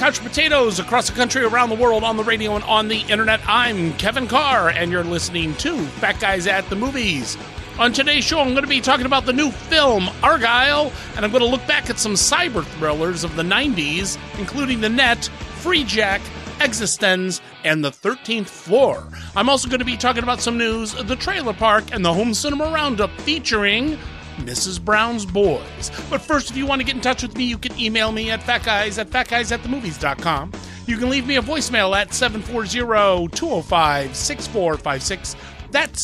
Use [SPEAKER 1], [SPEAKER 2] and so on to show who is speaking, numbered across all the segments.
[SPEAKER 1] couch potatoes across the country, around the world, on the radio, and on the internet. I'm Kevin Carr, and you're listening to Fat Guys at the Movies. On today's show, I'm going to be talking about the new film, Argylle, and I'm going to look back at some cyber thrillers of the 90s, including The Net, Freejack, Existenz, and The 13th Floor. I'm also going to be talking about some news, The Trailer Park, and the Home Cinema Roundup featuring Mrs. Brown's Boys. But first, if you want to get in touch with me, you can email me at fatguys@fatguysatthemovies.com. You can leave me a voicemail at 740-205-6456. That's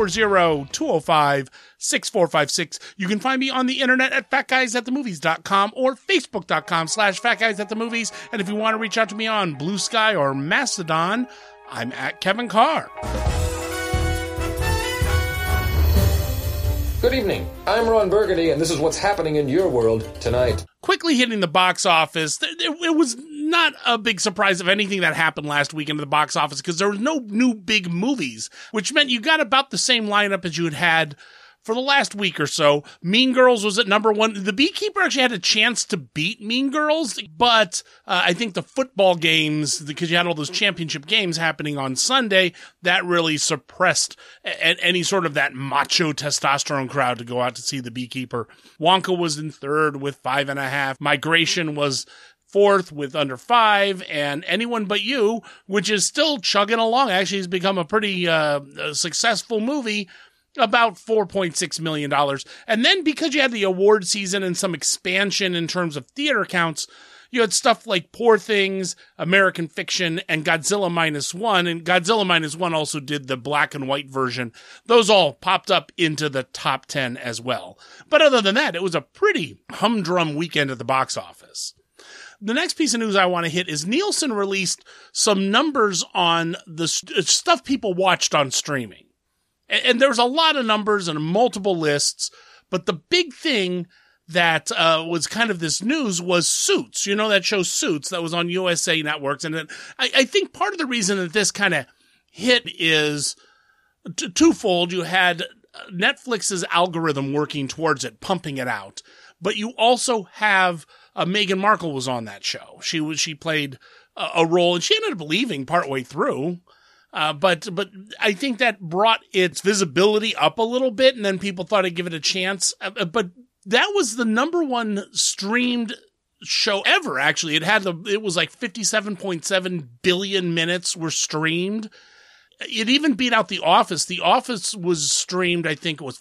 [SPEAKER 1] 740-205-6456. You can find me on the internet at fatguysatthemovies.com or facebook.com/fatguysatthemovies. And if you want to reach out to me on Blue Sky or Mastodon, I'm at Kevin Carr.
[SPEAKER 2] Good evening. I'm Ron Burgundy, and this is what's happening in your world tonight.
[SPEAKER 1] Quickly hitting the box office, it was not a big surprise of anything that happened last weekend at the box office because there was no new big movies, which meant you got about the same lineup as you had for the last week or so. Mean Girls was at number one. The Beekeeper actually had a chance to beat Mean Girls, but I think the football games, because you had all those championship games happening on Sunday, that really suppressed any sort of that macho testosterone crowd to go out to see The Beekeeper. Wonka was in third with 5.5. Migration was fourth with under 5, and Anyone But You, which is still chugging along, actually has become a pretty successful movie, about $4.6 million. And then because you had the award season and some expansion in terms of theater counts, you had stuff like Poor Things, American Fiction, and Godzilla Minus One. And Godzilla Minus One also did the black and white version. Those all popped up into the top 10 as well. But other than that, it was a pretty humdrum weekend at the box office. The next piece of news I want to hit is Nielsen released some numbers on the stuff people watched on streaming. And there's a lot of numbers and multiple lists, but the big thing that was kind of this news was Suits. You know, that show Suits that was on USA Networks. And I think part of the reason that this kind of hit is twofold. You had Netflix's algorithm working towards it, pumping it out. But you also have Meghan Markle was on that show. She played a role, and she ended up leaving partway through. But I think that brought its visibility up a little bit, and then people thought I'd give it a chance. But that was the number one streamed show ever, actually. It was like 57.7 billion minutes were streamed. It even beat out The Office. The Office was streamed, I think it was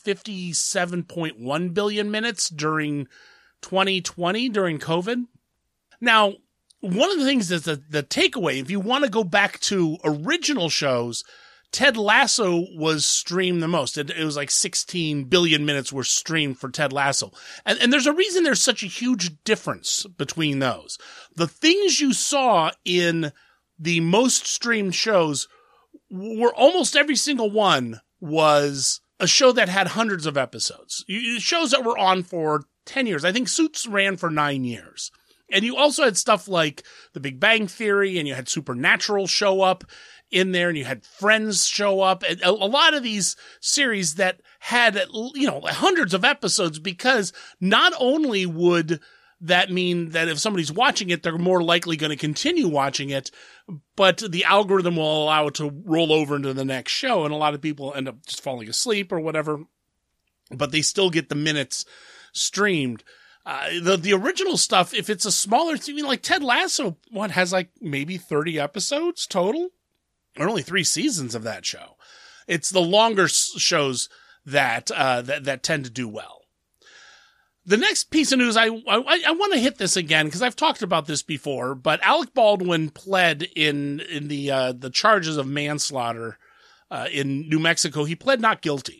[SPEAKER 1] 57.1 billion minutes during 2020, during COVID. Now, one of the things is the takeaway, if you want to go back to original shows, Ted Lasso was streamed the most. It was like 16 billion minutes were streamed for Ted Lasso. And there's a reason there's such a huge difference between those. The things you saw in the most streamed shows were almost every single one was a show that had hundreds of episodes. Shows that were on for 10 years. I think Suits ran for 9 years. And you also had stuff like The Big Bang Theory, and you had Supernatural show up in there, and you had Friends show up, and a lot of these series that had, hundreds of episodes, because not only would that mean that if somebody's watching it, they're more likely going to continue watching it, but the algorithm will allow it to roll over into the next show, and a lot of people end up just falling asleep or whatever, but they still get the minutes streamed. The original stuff, if it's a smaller thing, like Ted Lasso, has like maybe 30 episodes total? Or only 3 seasons of that show. It's the longer shows that tend to do well. The next piece of news, I want to hit this again because I've talked about this before, but Alec Baldwin pled in the charges of manslaughter in New Mexico. He pled not guilty.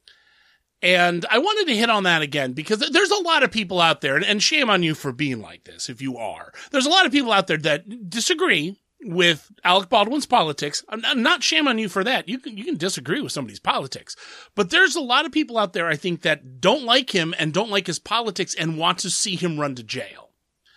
[SPEAKER 1] And I wanted to hit on that again because there's a lot of people out there, and shame on you for being like this if you are. There's a lot of people out there that disagree with Alec Baldwin's politics. I'm not shame on you for that. You can disagree with somebody's politics. But there's a lot of people out there, I think, that don't like him and don't like his politics and want to see him run to jail.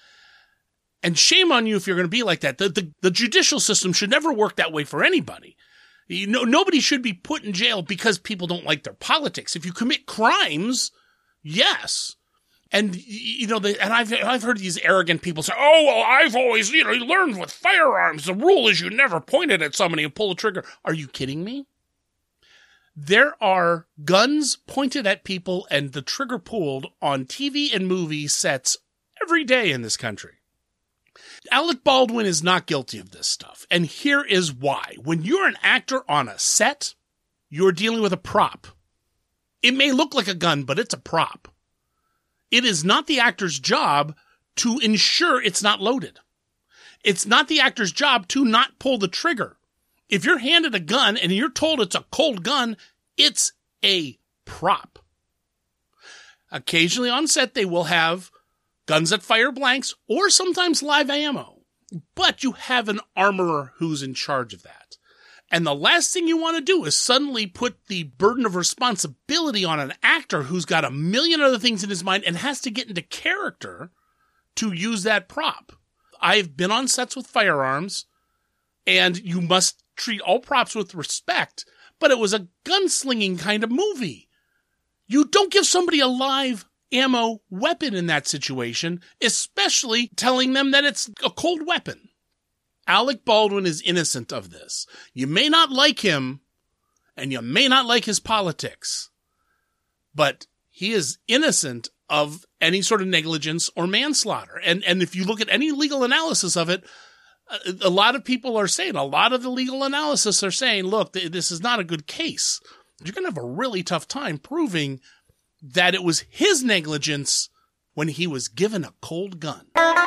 [SPEAKER 1] And shame on you if you're going to be like that. The judicial system should never work that way for anybody. Nobody should be put in jail because people don't like their politics. If you commit crimes, yes. And, and I've heard these arrogant people say, oh, well, I've always, learned with firearms, the rule is you never point it at somebody and pull the trigger. Are you kidding me? There are guns pointed at people and the trigger pulled on TV and movie sets every day in this country. Alec Baldwin is not guilty of this stuff. And here is why. When you're an actor on a set, you're dealing with a prop. It may look like a gun, but it's a prop. It is not the actor's job to ensure it's not loaded. It's not the actor's job to not pull the trigger. If you're handed a gun and you're told it's a cold gun, it's a prop. Occasionally on set, they will have guns that fire blanks or sometimes live ammo. But you have an armorer who's in charge of that. And the last thing you want to do is suddenly put the burden of responsibility on an actor who's got a million other things in his mind and has to get into character to use that prop. I've been on sets with firearms, and you must treat all props with respect, but it was a gunslinging kind of movie. You don't give somebody a live ammo weapon in that situation, especially telling them that it's a cold weapon. Alec Baldwin is innocent of this. You may not like him, and you may not like his politics, but he is innocent of any sort of negligence or manslaughter. And if you look at any legal analysis of it, a lot of people are saying, a lot of the legal analysis are saying, look, this is not a good case. You're going to have a really tough time proving that it was his negligence when he was given a cold gun.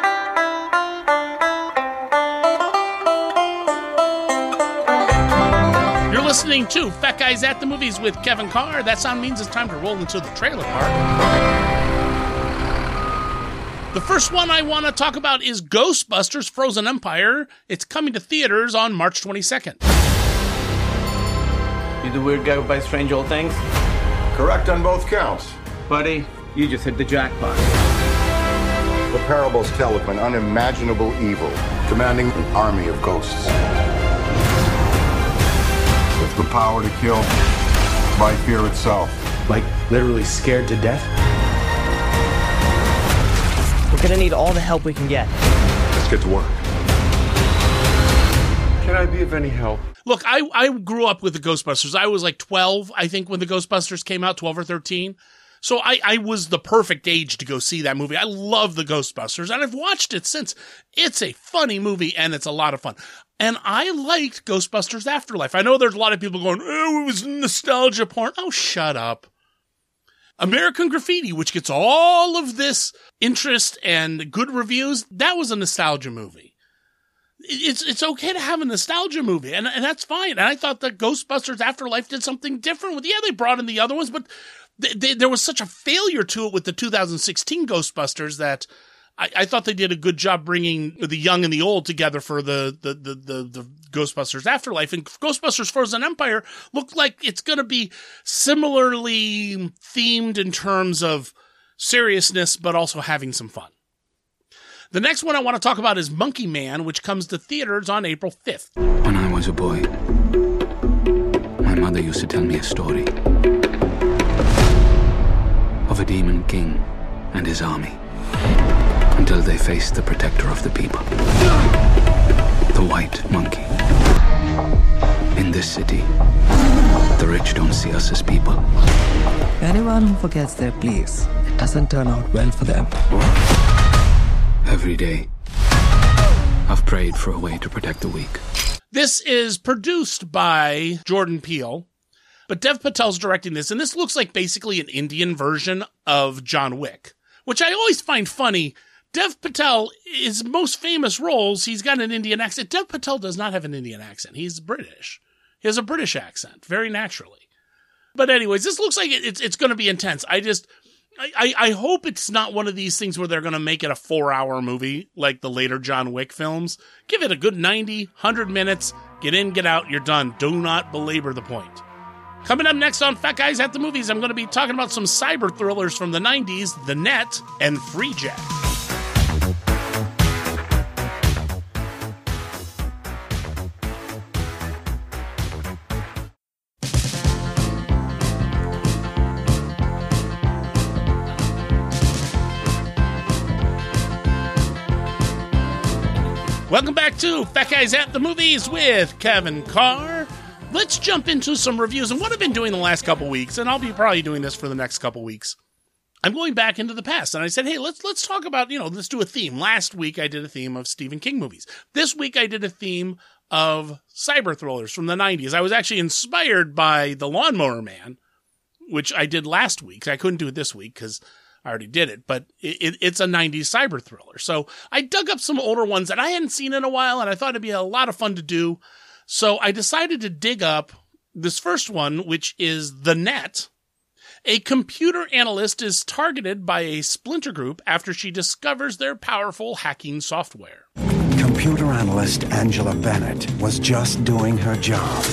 [SPEAKER 1] You're listening to Fat Guys at the Movies with Kevin Carr. That sound means it's time to roll into the trailer park. The first one I want to talk about is Ghostbusters Frozen Empire. It's coming to theaters on March 22nd.
[SPEAKER 3] You the weird guy who buys strange old things?
[SPEAKER 4] Correct on both counts.
[SPEAKER 3] Buddy, you just hit the jackpot.
[SPEAKER 4] The parables tell of an unimaginable evil commanding an army of ghosts. With the power to kill by fear itself.
[SPEAKER 5] Like, literally scared to death?
[SPEAKER 6] We're gonna need all the help we can get.
[SPEAKER 4] Let's get to work.
[SPEAKER 5] Can I be of any help?
[SPEAKER 1] Look, I grew up with the Ghostbusters. I was like 12, I think, when the Ghostbusters came out, 12 or 13. So I was the perfect age to go see that movie. I love the Ghostbusters, and I've watched it since. It's a funny movie, and it's a lot of fun. And I liked Ghostbusters Afterlife. I know there's a lot of people going, oh, it was nostalgia porn. Oh, shut up. American Graffiti, which gets all of this interest and good reviews, that was a nostalgia movie. It's okay to have a nostalgia movie, and that's fine. And I thought that Ghostbusters Afterlife did something different with, they brought in the other ones, but there was such a failure to it with the 2016 Ghostbusters that I thought they did a good job bringing the young and the old together for the Ghostbusters Afterlife. And Ghostbusters Frozen Empire looked like it's going to be similarly themed in terms of seriousness, but also having some fun. The next one I want to talk about is Monkey Man, which comes to theaters on April 5th.
[SPEAKER 7] When I was a boy, my mother used to tell me a story of a demon king and his army until they faced the protector of the people, the white monkey. In this city, the rich don't see us as people.
[SPEAKER 8] Anyone who forgets their place, it doesn't turn out well for them.
[SPEAKER 7] Every day, I've prayed for a way to protect the weak.
[SPEAKER 1] This is produced by Jordan Peele, but Dev Patel's directing this, and this looks like basically an Indian version of John Wick, which I always find funny. Dev Patel, his most famous roles, he's got an Indian accent. Dev Patel does not have an Indian accent. He's British. He has a British accent, very naturally. But anyways, this looks like it's going to be intense. I hope it's not one of these things where they're going to make it a 4-hour movie like the later John Wick films. Give it a good 90, 100 minutes. Get in, get out, you're done. Do not belabor the point. Coming up next on Fat Guys at the Movies, I'm going to be talking about some cyber thrillers from the 90s, The Net, and Freejack. Welcome back to Fat Guys at the Movies with Kevin Carr. Let's jump into some reviews and what I've been doing the last couple weeks, and I'll be probably doing this for the next couple weeks. I'm going back into the past, and I said, hey, let's talk about, let's do a theme. Last week I did a theme of Stephen King movies. This week I did a theme of cyber thrillers from the 90s. I was actually inspired by The Lawnmower Man, which I did last week. I couldn't do it this week because I already did it, but it's a 90s cyber thriller. So I dug up some older ones that I hadn't seen in a while, and I thought it'd be a lot of fun to do. So I decided to dig up this first one, which is The Net. A computer analyst is targeted by a splinter group after she discovers their powerful hacking software.
[SPEAKER 9] Computer analyst Angela Bennett was just doing her job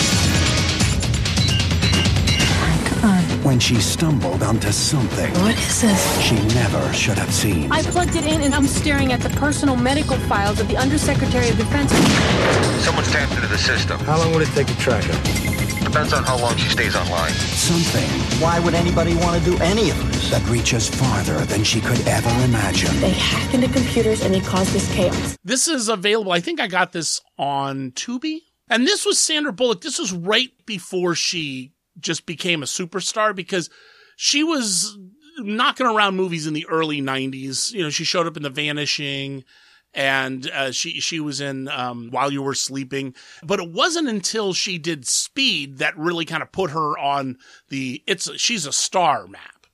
[SPEAKER 9] when she stumbled onto something.
[SPEAKER 10] What is this?
[SPEAKER 9] She never should have seen.
[SPEAKER 10] I plugged it in and I'm staring at the personal medical files of the Undersecretary of Defense.
[SPEAKER 11] Someone's tapped into the system.
[SPEAKER 5] How long would it take to track her?
[SPEAKER 11] Depends on how long she stays online.
[SPEAKER 9] Something.
[SPEAKER 12] Why would anybody want to do any of this?
[SPEAKER 9] That reaches farther than she could ever imagine.
[SPEAKER 10] They hack into computers and they cause this chaos.
[SPEAKER 1] This is available. I think I got this on Tubi. And this was Sandra Bullock. This was right before she just became a superstar because she was knocking around movies in the early 90s. She showed up in The Vanishing, and she was in While You Were Sleeping. But it wasn't until she did Speed that really kind of put her on she's a star map.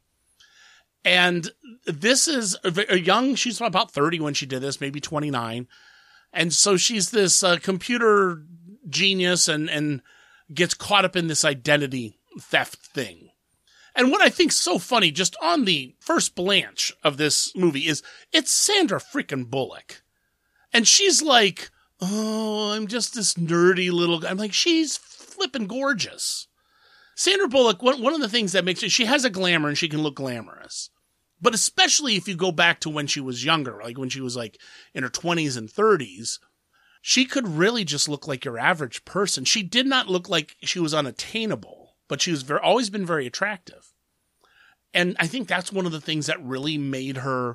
[SPEAKER 1] And this is a young, she's about 30 when she did this, maybe 29. And so she's this computer genius and gets caught up in this identity theft thing. And what I think's so funny, just on the first blanch of this movie, is it's Sandra freaking Bullock. And she's like, oh, I'm just this nerdy little guy. I'm like, she's flipping gorgeous. Sandra Bullock, one of the things that makes she has a glamour and she can look glamorous. But especially if you go back to when she was younger, like when she was like in her 20s and 30s, she could really just look like your average person. She did not look like she was unattainable, but she was always been very attractive. And I think that's one of the things that really made her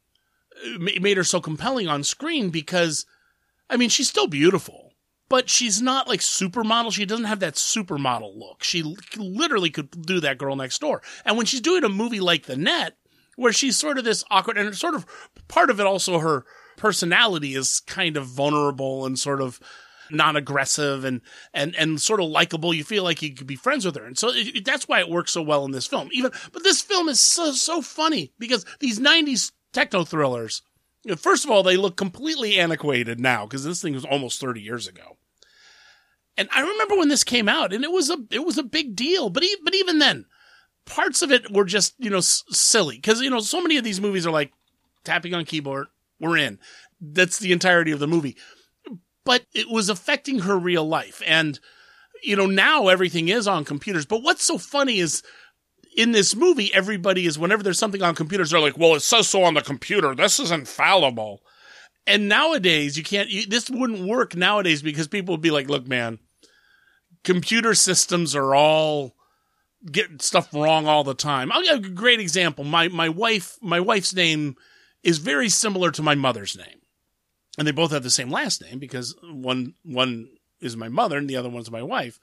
[SPEAKER 1] so compelling on screen because, I mean, she's still beautiful, but she's not like supermodel. She doesn't have that supermodel look. She literally could do that Girl Next Door. And when she's doing a movie like The Net, where she's sort of this awkward, and sort of part of it also her personality is kind of vulnerable and sort of non-aggressive and sort of likable. You feel like you could be friends with her. And so that's why it works so well in this film. But this film is so funny because these 90s techno thrillers, first of all, they look completely antiquated now because this thing was almost 30 years ago. And I remember when this came out and it was a big deal. But even then, parts of it were just, silly because, so many of these movies are like tapping on keyboard, we're in. That's the entirety of the movie. But it was affecting her real life. And, now everything is on computers. But what's so funny is in this movie, everybody is, whenever there's something on computers, they're like, well, it says so on the computer. This is infallible. And nowadays, this wouldn't work nowadays because people would be like, look, man, computer systems are all getting stuff wrong all the time. I'll give a great example. My wife's name is very similar to my mother's name. And they both have the same last name because one is my mother and the other one's my wife.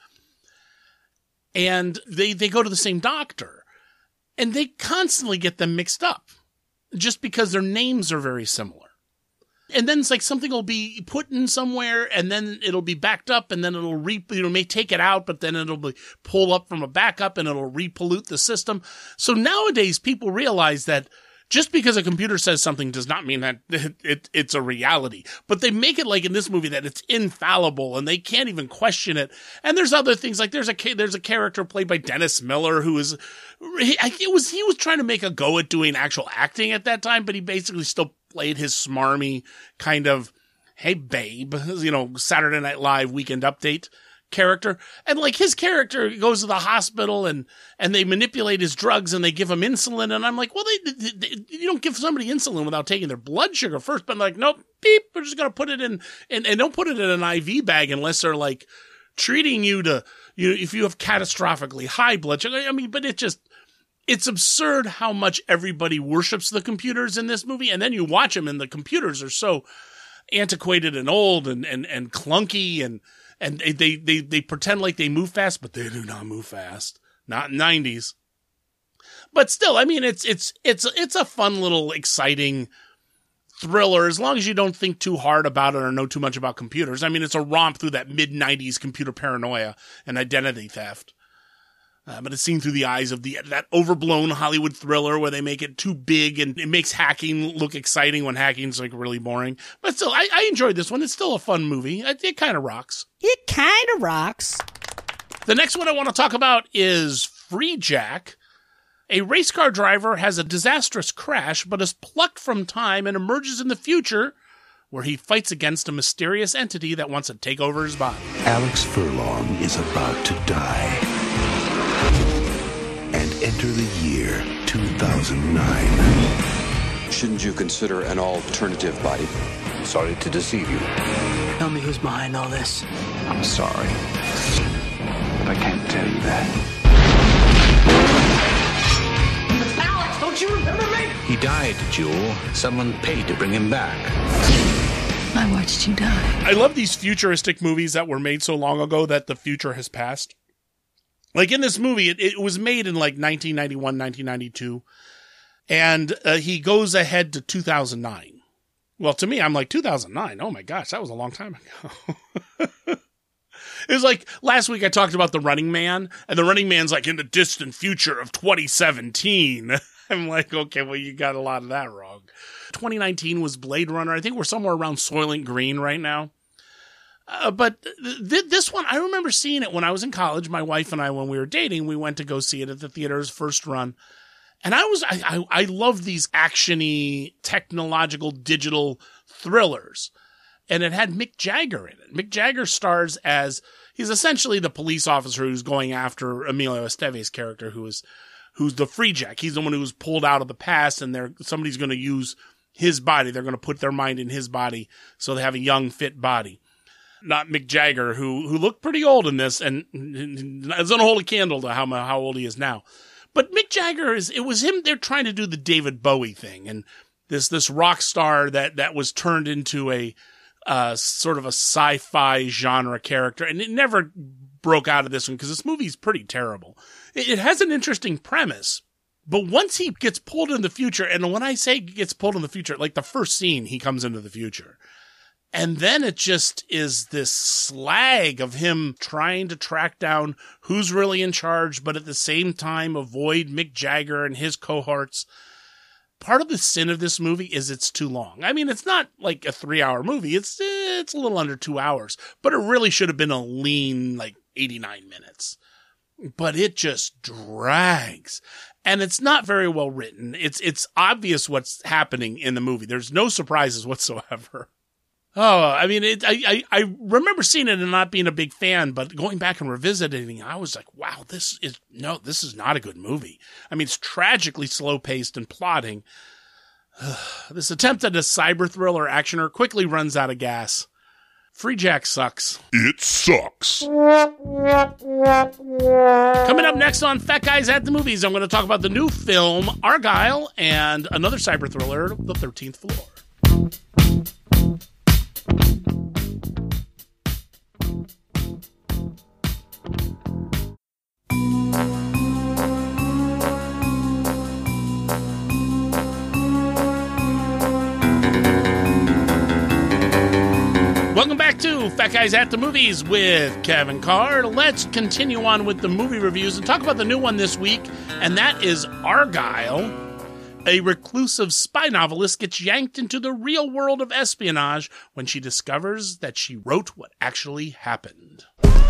[SPEAKER 1] And they go to the same doctor. And they constantly get them mixed up just because their names are very similar. And then it's like something will be put in somewhere and then it'll be backed up and then it'll may take it out, but then it'll be pulled up from a backup and it'll repollute the system. So nowadays people realize that just because a computer says something does not mean that it's a reality. But they make it like in this movie that it's infallible and they can't even question it. And there's other things like there's a character played by Dennis Miller who he was trying to make a go at doing actual acting at that time, but he basically still played his smarmy kind of, hey babe, Saturday Night Live Weekend Update character. And like his character goes to the hospital and they manipulate his drugs and they give him insulin. And I'm like, well, you don't give somebody insulin without taking their blood sugar first. But I'm like, nope, beep, we're just going to put it in and don't put it in an IV bag unless they're like treating you to, if you have catastrophically high blood sugar. I mean, but it's absurd how much everybody worships the computers in this movie. And then you watch them and the computers are so, antiquated and old and clunky and they pretend like they move fast, but they do not move fast. Not in 90s. But still, I mean, it's a fun little exciting thriller as long as you don't think too hard about it or know too much about computers. I mean, it's a romp through that mid-90s computer paranoia and identity theft. But it's seen through the eyes of that overblown Hollywood thriller where they make it too big and it makes hacking look exciting when hacking's like really boring. But still, I enjoyed this one. It's still a fun movie. It kind of rocks.
[SPEAKER 13] It kind of rocks.
[SPEAKER 1] The next one I want to talk about is Freejack. A race car driver has a disastrous crash but is plucked from time and emerges in the future where he fights against a mysterious entity that wants to take over his body.
[SPEAKER 14] Alex Furlong is about to die and enter the year 2009.
[SPEAKER 15] Shouldn't you consider an alternative body?
[SPEAKER 14] Sorry to deceive you.
[SPEAKER 6] Tell me who's behind all this.
[SPEAKER 14] I'm sorry, but I can't tell you that.
[SPEAKER 16] Alex, don't you remember me?
[SPEAKER 14] He died, Jewel. Someone paid to bring him back.
[SPEAKER 8] I watched you die.
[SPEAKER 1] I love these futuristic movies that were made so long ago that the future has passed. Like in this movie, it was made in like 1991, 1992. And he goes ahead to 2009. Well, to me, I'm like, 2009? Oh my gosh, that was a long time ago. It was like last week I talked about The Running Man, and The Running Man's like in the distant future of 2017. I'm like, okay, well, you got a lot of that wrong. 2019 was Blade Runner. I think we're somewhere around Soylent Green right now. But this one, I remember seeing it when I was in college. My wife and I, when we were dating, we went to go see it at the theater's first run. And I love these action-y, technological, digital thrillers. And it had Mick Jagger in it. Mick Jagger stars as, he's essentially the police officer who's going after Emilio Estevez's character, who's the Freejack. He's the one who was pulled out of the past, and somebody's going to use his body. They're going to put their mind in his body, so they have a young, fit body. Not Mick Jagger, who looked pretty old in this, and doesn't hold a candle to how old he is now. But Mick Jagger it was him. They're trying to do the David Bowie thing, and this rock star that was turned into a sort of a sci-fi genre character, and it never broke out of this one because this movie's pretty terrible. It has an interesting premise, but once he gets pulled in the future, and when I say gets pulled in the future, like the first scene, he comes into the future. And then it just is this slag of him trying to track down who's really in charge, but at the same time avoid Mick Jagger and his cohorts. Part of the sin of this movie is it's too long. I mean, it's not like a 3-hour movie. It's a little under 2 hours, but it really should have been a lean, like 89 minutes. But it just drags. And it's not very well written. It's obvious what's happening in the movie. There's no surprises whatsoever. Oh, I mean, I remember seeing it and not being a big fan, but going back and revisiting, I was like, wow, this is not a good movie. I mean, it's tragically slow-paced and plotting. This attempt at a cyber thriller actioner quickly runs out of gas. Freejack sucks.
[SPEAKER 17] It sucks.
[SPEAKER 1] Coming up next on Fat Guys at the Movies, I'm going to talk about the new film, Argylle, and another cyber thriller, The 13th Floor. Welcome back to Fat Guys at the Movies with Kevin Carr. Let's continue on with the movie reviews and talk about the new one this week, and that is Argylle. A reclusive spy novelist gets yanked into the real world of espionage when she discovers that she wrote what actually happened.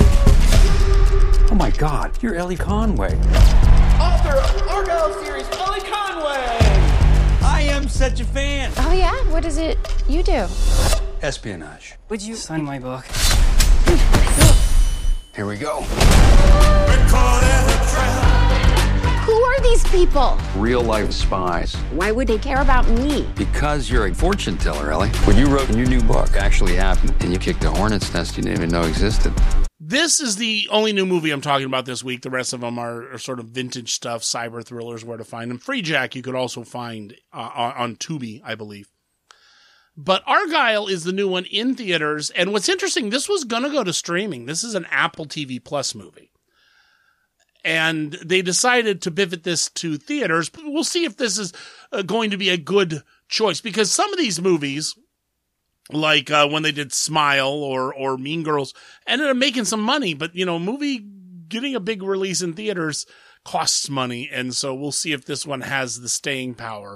[SPEAKER 18] Oh my God, you're Ellie Conway.
[SPEAKER 16] Author of Argylle series, Ellie Conway!
[SPEAKER 18] I am such a fan.
[SPEAKER 10] Oh yeah? What is it you do?
[SPEAKER 18] Espionage.
[SPEAKER 6] Would you sign my book?
[SPEAKER 14] Here we go.
[SPEAKER 10] Who are these people?
[SPEAKER 14] Real-life spies.
[SPEAKER 10] Why would they care about me?
[SPEAKER 14] Because you're a fortune teller, Ellie. What you wrote in your new book actually happened, and you kicked a hornet's nest you didn't even know existed.
[SPEAKER 1] This is the only new movie I'm talking about this week. The rest of them are sort of vintage stuff, cyber thrillers, where to find them. Freejack you could also find on Tubi, I believe. But Argylle is the new one in theaters. And what's interesting, this was going to go to streaming. This is an Apple TV Plus movie. And they decided to pivot this to theaters. But we'll see if this is going to be a good choice. Because some of these movies, like when they did Smile or Mean Girls, ended up making some money. But, a movie getting a big release in theaters costs money. And so we'll see if this one has the staying power.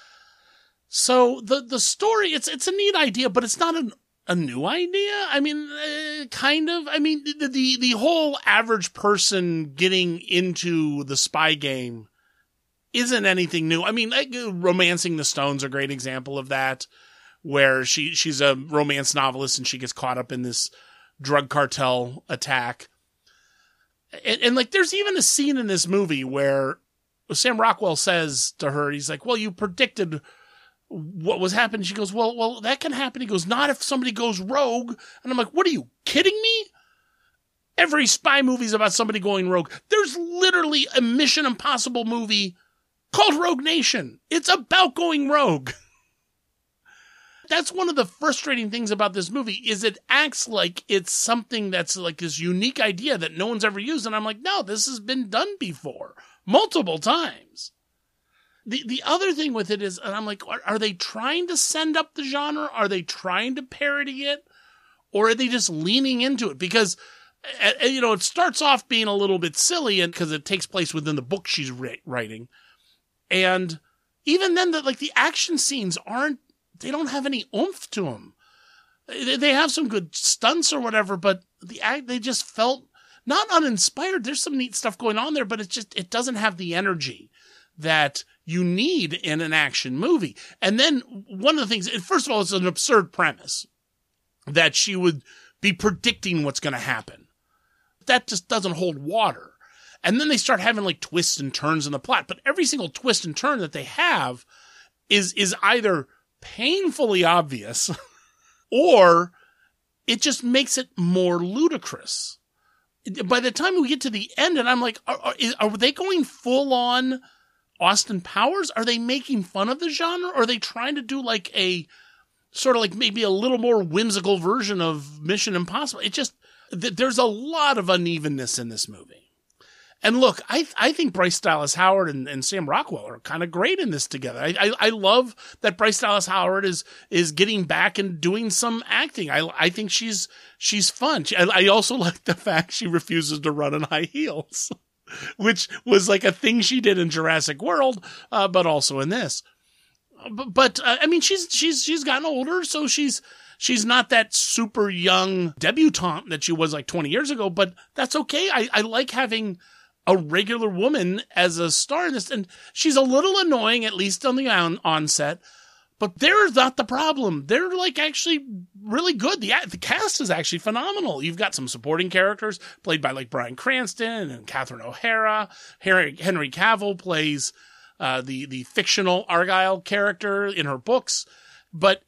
[SPEAKER 1] So the story, it's a neat idea, but it's not a new idea. I mean, kind of. I mean, the whole average person getting into the spy game isn't anything new. I mean, Romancing the Stone's a great example of that, where she's a romance novelist and she gets caught up in this drug cartel attack. And like, there's even a scene in this movie where Sam Rockwell says to her, he's like, well, you predicted what was happening. She goes, well, that can happen. He goes, not if somebody goes rogue. And I'm like, what are you kidding me? Every spy movie is about somebody going rogue. There's literally a Mission Impossible movie called Rogue Nation. It's about going rogue. That's one of the frustrating things about this movie is it acts like it's something that's like this unique idea that no one's ever used. And I'm like, no, this has been done before multiple times. The other thing with it is, and I'm like, are they trying to send up the genre? Are they trying to parody it? Or are they just leaning into it? Because, it starts off being a little bit silly and because it takes place within the book she's writing. And even then, the action scenes they don't have any oomph to them. They have some good stunts or whatever, but they just felt not uninspired. There's some neat stuff going on there, but it doesn't have the energy that you need in an action movie. And then one of the things, first of all, it's an absurd premise that she would be predicting what's going to happen. That just doesn't hold water. And then they start having like twists and turns in the plot, but every single twist and turn that they have is either painfully obvious or it just makes it more ludicrous. By the time we get to the end, and I'm like, are they going full on Austin Powers? Are they making fun of the genre? Or are they trying to do like a sort of like maybe a little more whimsical version of Mission Impossible? There's a lot of unevenness in this movie. And look, I think Bryce Dallas Howard and Sam Rockwell are kind of great in this together. I love that Bryce Dallas Howard is getting back and doing some acting. I think she's fun. I also like the fact she refuses to run in high heels, which was like a thing she did in Jurassic World, but also in this. But I mean, she's gotten older, so she's not that super young debutante that she was like 20 years ago, but that's okay. I like having a regular woman as a star in this, and she's a little annoying, at least on the onset, but they're not the problem. They're like actually really good. The cast is actually phenomenal. You've got some supporting characters played by like Bryan Cranston and Catherine O'Hara. Henry Cavill plays the fictional Argylle character in her books. But,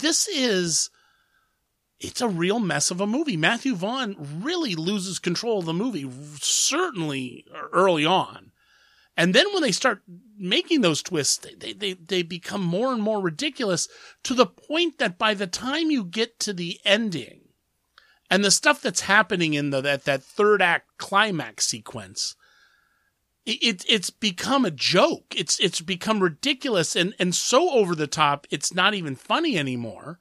[SPEAKER 1] it's a real mess of a movie. Matthew Vaughn really loses control of the movie, certainly early on. And then when they start making those twists, they become more and more ridiculous to the point that by the time you get to the ending and the stuff that's happening in that third act climax sequence, it's become a joke. It's become ridiculous and so over the top, it's not even funny anymore.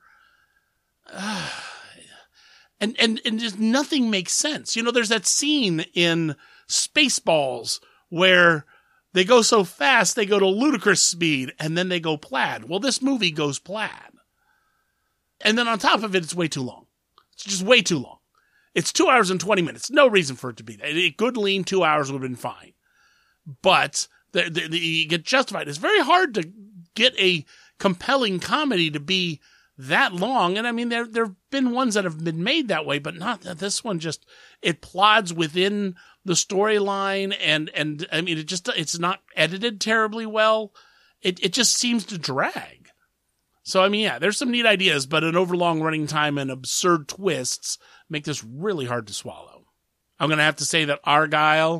[SPEAKER 1] And just nothing makes sense. There's that scene in Spaceballs where they go so fast, they go to ludicrous speed, and then they go plaid. Well, this movie goes plaid. And then on top of it, it's way too long. It's just way too long. It's 2 hours and 20 minutes. No reason for it to be that. A good lean 2 hours would have been fine. But you get justified. It's very hard to get a compelling comedy to be that long. And I mean, there have been ones that have been made that way, but not this one. Just, it plods within the storyline and I mean, it's not edited terribly well. It just seems to drag. So, I mean, yeah, there's some neat ideas, but an overlong running time and absurd twists make this really hard to swallow. I'm going to have to say that Argylle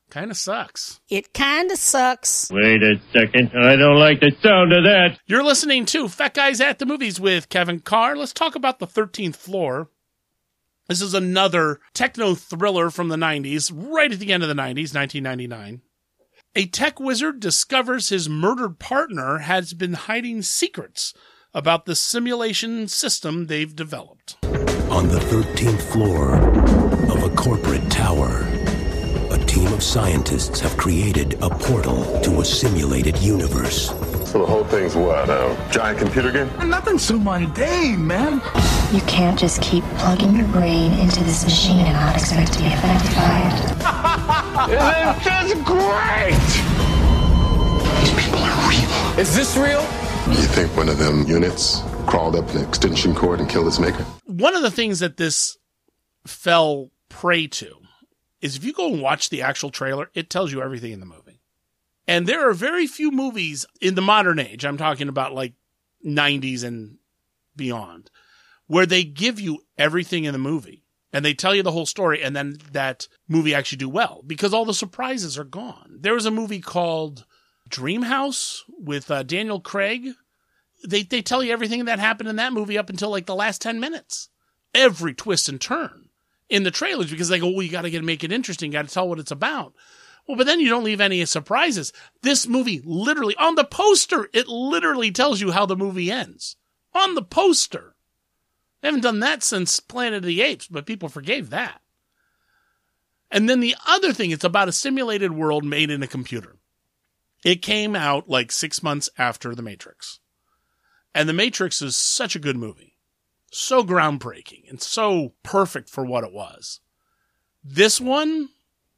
[SPEAKER 1] Kind of sucks.
[SPEAKER 13] It kind of sucks.
[SPEAKER 17] Wait a second. I don't like the sound of that.
[SPEAKER 1] You're listening to Fat Guys at the Movies with Kevin Carr. Let's talk about The 13th Floor. This is another techno thriller from the 90s, right at the end of the 90s, 1999. A tech wizard discovers his murdered partner has been hiding secrets about the simulation system they've developed.
[SPEAKER 19] On the 13th floor of a corporate tower, a team of scientists have created a portal to a simulated universe.
[SPEAKER 4] So the whole thing's what, a giant computer game?
[SPEAKER 20] Nothing so mundane, man.
[SPEAKER 21] You can't just keep plugging your brain into this machine and not expect to be affected by it.
[SPEAKER 20] Isn't this great? These people are real.
[SPEAKER 2] Is this real?
[SPEAKER 4] You think one of them units crawled up an extension cord and killed its maker?
[SPEAKER 1] One of the things that this fell prey to is if you go and watch the actual trailer, it tells you everything in the movie. And there are very few movies in the modern age, I'm talking about like 90s and beyond, where they give you everything in the movie and they tell you the whole story and then that movie actually do well because all the surprises are gone. There was a movie called Dream House with Daniel Craig. They tell you everything that happened in that movie up until like the last 10 minutes. Every twist and turn in the trailers because they go, well, you got to make it interesting. Got to tell what it's about. Well, but then you don't leave any surprises. This movie literally, on the poster, it literally tells you how the movie ends. On the poster. They haven't done that since Planet of the Apes, but people forgave that. And then the other thing, it's about a simulated world made in a computer. It came out like 6 months after The Matrix. And The Matrix is such a good movie. So groundbreaking and so perfect for what it was. This one,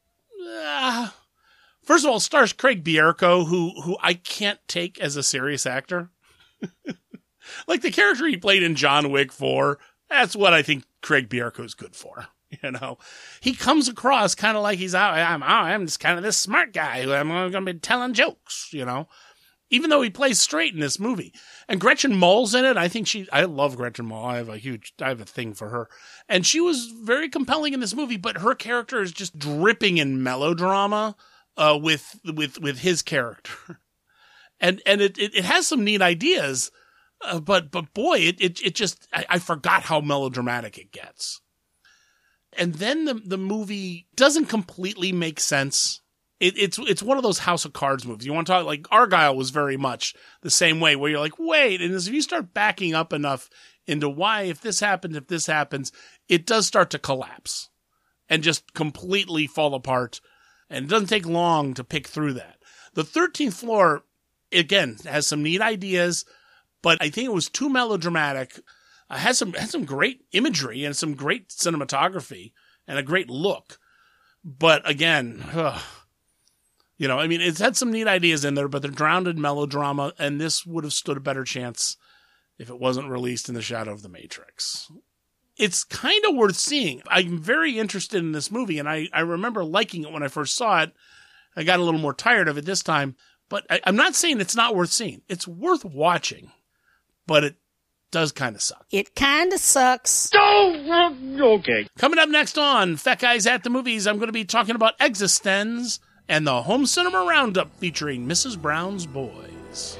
[SPEAKER 1] first of all, stars Craig Bierko, who I can't take as a serious actor. Like the character he played in John Wick 4, that's what I think Craig Bierko is good for. You know, he comes across kind of like he's out. I'm just kind of this smart guy who I'm going to be telling jokes, you know, even though he plays straight in this movie. And Gretchen Moll's in it. I love Gretchen Moll. I have a thing for her. And she was very compelling in this movie, but her character is just dripping in melodrama, with his character. And it has some neat ideas, but boy, it just, I forgot how melodramatic it gets. And then the movie doesn't completely make sense. It's one of those House of Cards movies. You want to talk like Argyle was very much the same way, where you're like, wait, and as if you start backing up enough into why, if this happens, it does start to collapse and just completely fall apart. And it doesn't take long to pick through that. The 13th Floor, again, has some neat ideas, but I think it was too melodramatic. Has some great imagery and some great cinematography and a great look. But again, you know, I mean, it's had some neat ideas in there, but they're drowned in melodrama, and this would have stood a better chance if it wasn't released in the shadow of The Matrix. It's kind of worth seeing. I'm very interested in this movie, and I remember liking it when I first saw it. I got a little more tired of it this time, but I'm not saying it's not worth seeing. It's worth watching, but it does kind of suck.
[SPEAKER 13] It kind of sucks.
[SPEAKER 17] Oh, okay.
[SPEAKER 1] Coming up next on Fat Guys at the Movies, I'm going to be talking about Existenz and the Home Cinema Roundup featuring Mrs. Brown's Boys.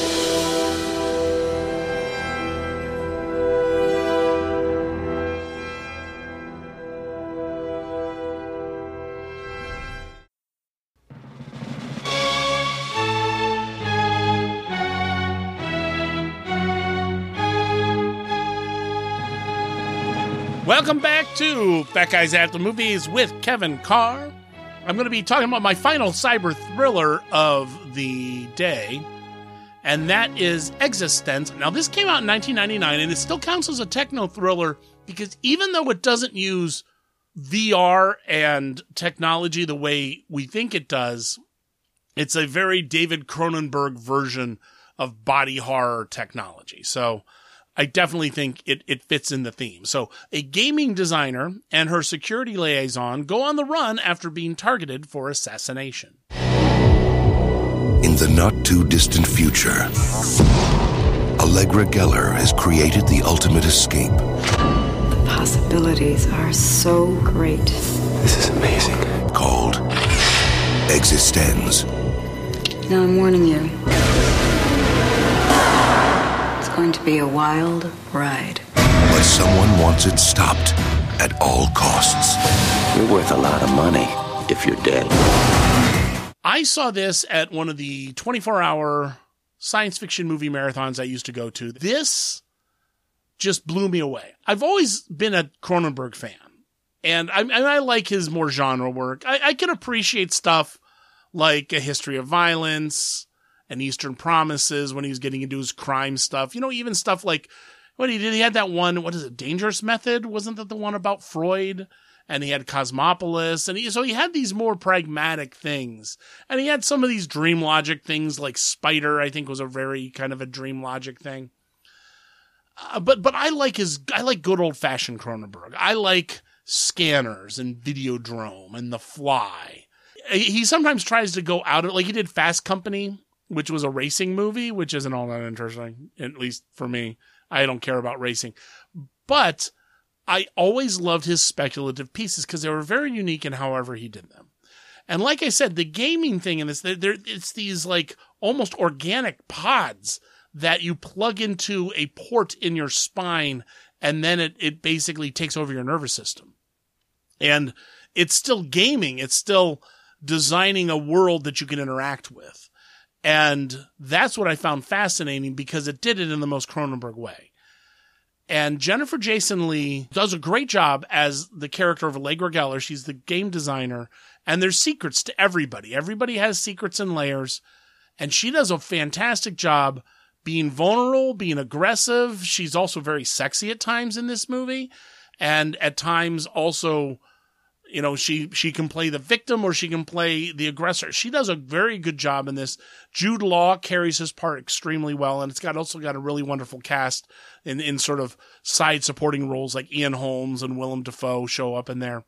[SPEAKER 1] Welcome back to Fat Guys at the Movies with Kevin Carr. I'm going to be talking about my final cyber thriller of the day, and that is Existenz. Now, this came out in 1999, and it still counts as a techno thriller because even though it doesn't use VR and technology the way we think it does, it's a very David Cronenberg version of body horror technology. So I definitely think it fits in the theme. So a gaming designer and her security liaison go on the run after being targeted for assassination.
[SPEAKER 19] In the not-too-distant future, Allegra Geller has created the ultimate escape.
[SPEAKER 22] The possibilities are so great.
[SPEAKER 19] This is amazing. Called Existenz.
[SPEAKER 21] Now I'm warning you. It's going to be a wild ride.
[SPEAKER 19] But someone wants it stopped at all costs.
[SPEAKER 3] You're worth a lot of money if you're dead.
[SPEAKER 1] I saw this at one of the 24-hour science fiction movie marathons I used to go to. This just blew me away. I've always been a Cronenberg fan, and I like his more genre work. I can appreciate stuff like A History of Violence and Eastern Promises when he was getting into his crime stuff. You know, even stuff like what he did. He had that one, what is it, Dangerous Method? Wasn't that the one about Freud? And he had Cosmopolis, and so he had these more pragmatic things. And he had some of these dream logic things, like Spider, I think was a very kind of a dream logic thing. But I like good old fashioned Cronenberg. I like Scanners and Videodrome and The Fly. He sometimes tries to go out of, like he did Fast Company, which was a racing movie, which isn't all that interesting, at least for me. I don't care about racing. But I always loved his speculative pieces because they were very unique in however he did them. And like I said, the gaming thing in this, it's these like almost organic pods that you plug into a port in your spine, and then it basically takes over your nervous system. And it's still gaming. It's still designing a world that you can interact with. And that's what I found fascinating because it did it in the most Cronenberg way. And Jennifer Jason Leigh does a great job as the character of Allegra Geller. She's the game designer, and there's secrets to everybody. Everybody has secrets and layers, and she does a fantastic job being vulnerable, being aggressive. She's also very sexy at times in this movie, and at times also, you know, she can play the victim or she can play the aggressor. She does a very good job in this. Jude Law carries his part extremely well, and it's also got a really wonderful cast in sort of side supporting roles like Ian Holmes and Willem Dafoe show up in there.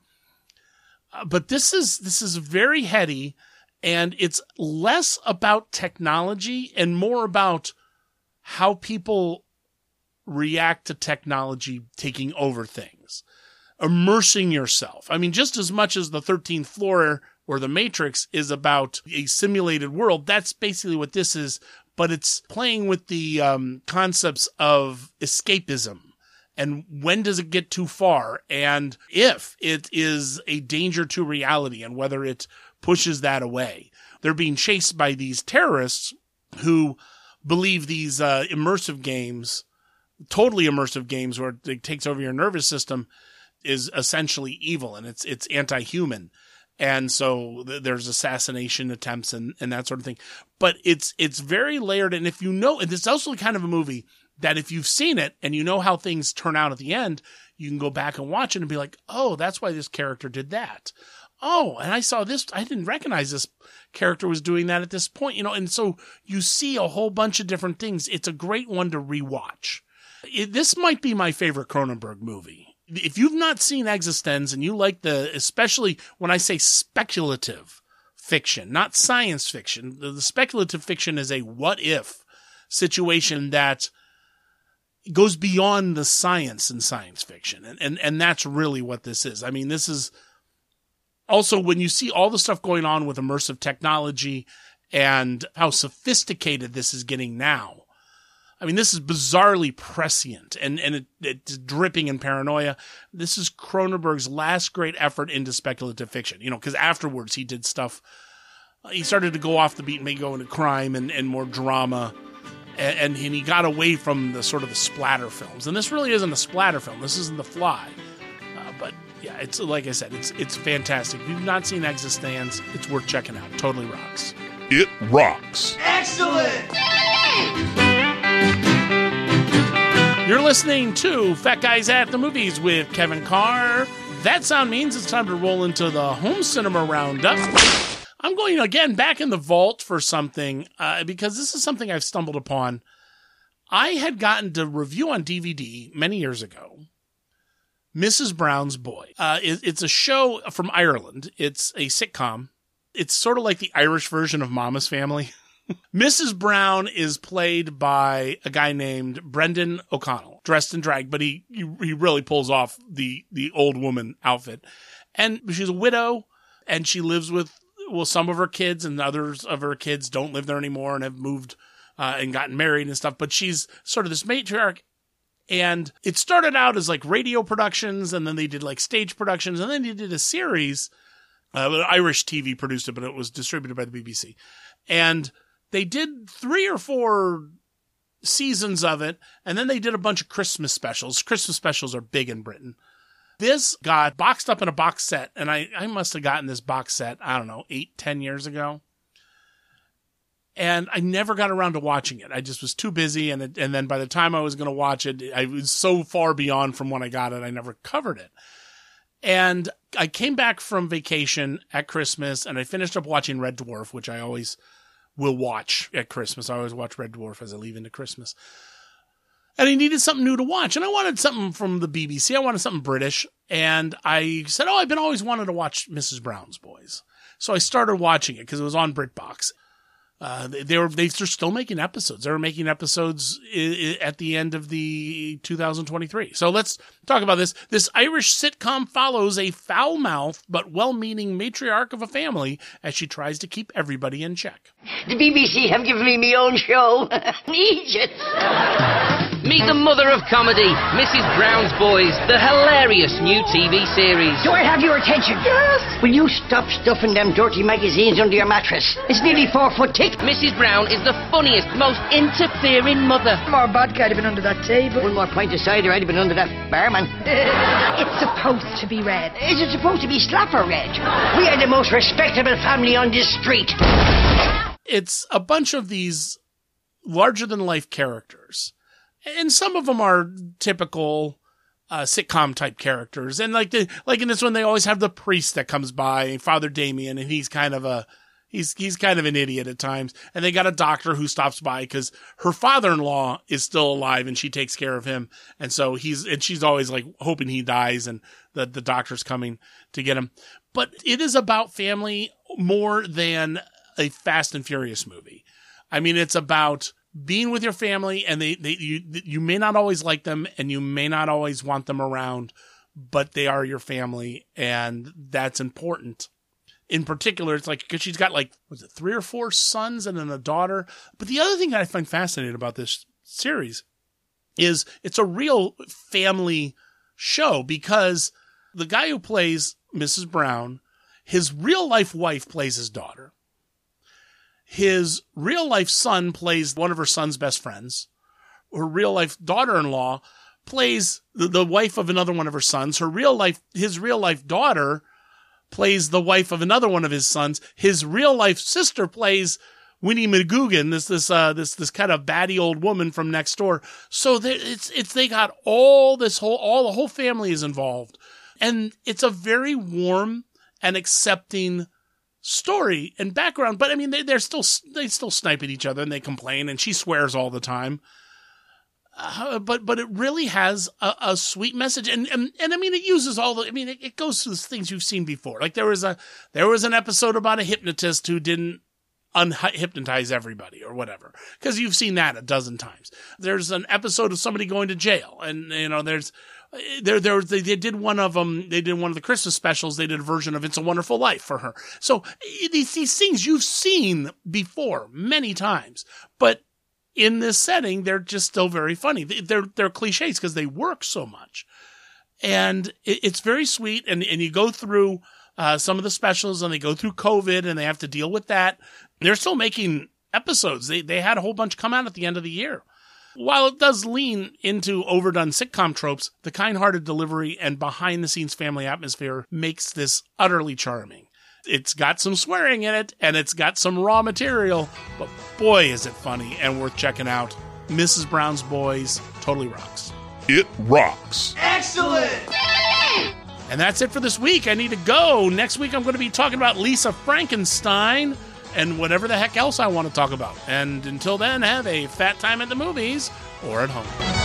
[SPEAKER 1] But this is very heady, and it's less about technology and more about how people react to technology taking over things. Immersing yourself. I mean, just as much as the 13th Floor or The Matrix is about a simulated world, that's basically what this is, but it's playing with the concepts of escapism. And when does it get too far? And if it is a danger to reality and whether it pushes that away. They're being chased by these terrorists who believe these immersive games, totally immersive games where it takes over your nervous system, is essentially evil and it's anti-human. And so there's assassination attempts and that sort of thing. But it's very layered. And if you know, and it's also kind of a movie that if you've seen it and you know how things turn out at the end, you can go back and watch it and be like, oh, that's why this character did that. Oh, and I saw this, I didn't recognize this character was doing that at this point, you know, and so you see a whole bunch of different things. It's a great one to rewatch. This might be my favorite Cronenberg movie. If you've not seen Existenz and you like especially when I say speculative fiction, not science fiction, the speculative fiction is a what if situation that goes beyond the science in science fiction. And that's really what this is. I mean, this is also when you see all the stuff going on with immersive technology and how sophisticated this is getting now. I mean, this is bizarrely prescient and it's dripping in paranoia. This is Cronenberg's last great effort into speculative fiction, you know, because afterwards he did stuff. He started to go off the beat and maybe go into crime and more drama. And he got away from the sort of the splatter films. And this really isn't a splatter film. This isn't The Fly. But yeah, it's like I said, it's fantastic. If you've not seen Existenz, it's worth checking out. Totally rocks.
[SPEAKER 22] It rocks.
[SPEAKER 16] Excellent!
[SPEAKER 1] You're listening to Fat Guys at the Movies with Kevin Carr. That sound means it's time to roll into the home cinema roundup. I'm going again back in the vault for something because this is something I've stumbled upon. I had gotten to review on DVD many years ago, Mrs. Brown's Boy. It's a show from Ireland. It's a sitcom. It's sort of like the Irish version of Mama's Family. Mrs. Brown is played by a guy named Brendan O'Connell, dressed in drag, but he really pulls off the old woman outfit. And she's a widow, and she lives with some of her kids and others of her kids don't live there anymore and have moved and gotten married and stuff. But she's sort of this matriarch. And it started out as like radio productions, and then they did like stage productions, and then they did a series. Irish TV produced it, but it was distributed by the BBC. And they did 3 or 4 seasons of it, and then they did a bunch of Christmas specials. Christmas specials are big in Britain. This got boxed up in a box set, and I must have gotten this box set, I don't know, 8-10 years ago. And I never got around to watching it. I just was too busy, and then by the time I was going to watch it, I was so far beyond from when I got it, I never covered it. And I came back from vacation at Christmas, and I finished up watching Red Dwarf, which I always will watch at Christmas. I always watch Red Dwarf as I leave into Christmas. And I needed something new to watch, and I wanted something from the BBC. I wanted something British, and I said, I've been always wanted to watch Mrs. Brown's Boys. So I started watching it because it was on BritBox. They're still making episodes. They were making episodes at the end of the 2023. So let's talk about this. This Irish sitcom follows a foul-mouthed but well-meaning matriarch of a family as she tries to keep everybody in check.
[SPEAKER 5] The BBC have given me my own show. Egypt.
[SPEAKER 7] Meet the mother of comedy, Mrs. Brown's Boys, the hilarious new TV series.
[SPEAKER 5] Do I have your attention? Yes. Will you stop stuffing them dirty magazines under your mattress? It's nearly 4 foot thick.
[SPEAKER 7] Mrs. Brown is the funniest, most interfering mother.
[SPEAKER 5] More vodka, I'd have been under that table. 1 more pint of cider, I'd have been under that barman.
[SPEAKER 10] It's supposed to be red.
[SPEAKER 5] Is it supposed to be slapper red? We are the most respectable family on this street.
[SPEAKER 1] It's a bunch of these larger-than-life characters. And some of them are typical sitcom type characters. And like in this one, they always have the priest that comes by, Father Damien, and he's kind of an idiot at times. And they got a doctor who stops by because her father-in-law is still alive and she takes care of him. And so she's always like hoping he dies and the doctor's coming to get him. But it is about family more than a Fast and Furious movie. I mean, it's about being with your family, and you may not always like them, and you may not always want them around, but they are your family, and that's important. In particular, it's like, because she's got 3 or 4 sons and then a daughter. But the other thing that I find fascinating about this series is it's a real family show, because the guy who plays Mrs. Brown, his real life wife plays his daughter. His real-life son plays one of her son's best friends. Her real-life daughter-in-law plays the wife of another one of her sons. His real-life daughter plays the wife of another one of his sons. His real-life sister plays Winnie McGugan, this kind of batty old woman from next door. So they got the whole family is involved, and it's a very warm and accepting story and background. But I mean, they still snipe at each other and they complain, and she swears all the time. But it really has a sweet message, and I mean, it uses it goes to the things you've seen before. Like there was an episode about a hypnotist who didn't unhypnotize everybody or whatever, because you've seen that a dozen times. There's an episode of somebody going to jail, and they did one of them. They did one of the Christmas specials. They did a version of It's a Wonderful Life for her. So these things you've seen before many times, but in this setting, they're just still very funny. They're cliches because they work so much, and it's very sweet. And you go through some of the specials, and they go through COVID, and they have to deal with that. They're still making episodes. They had a whole bunch come out at the end of the year. While it does lean into overdone sitcom tropes, the kind-hearted delivery and behind-the-scenes family atmosphere makes this utterly charming. It's got some swearing in it, and it's got some raw material, but boy, is it funny and worth checking out. Mrs. Brown's Boys totally rocks.
[SPEAKER 22] It rocks.
[SPEAKER 16] Excellent!
[SPEAKER 1] And that's it for this week. I need to go. Next week, I'm going to be talking about Lisa Frankenstein and whatever the heck else I want to talk about. And until then, have a fat time at the movies or at home.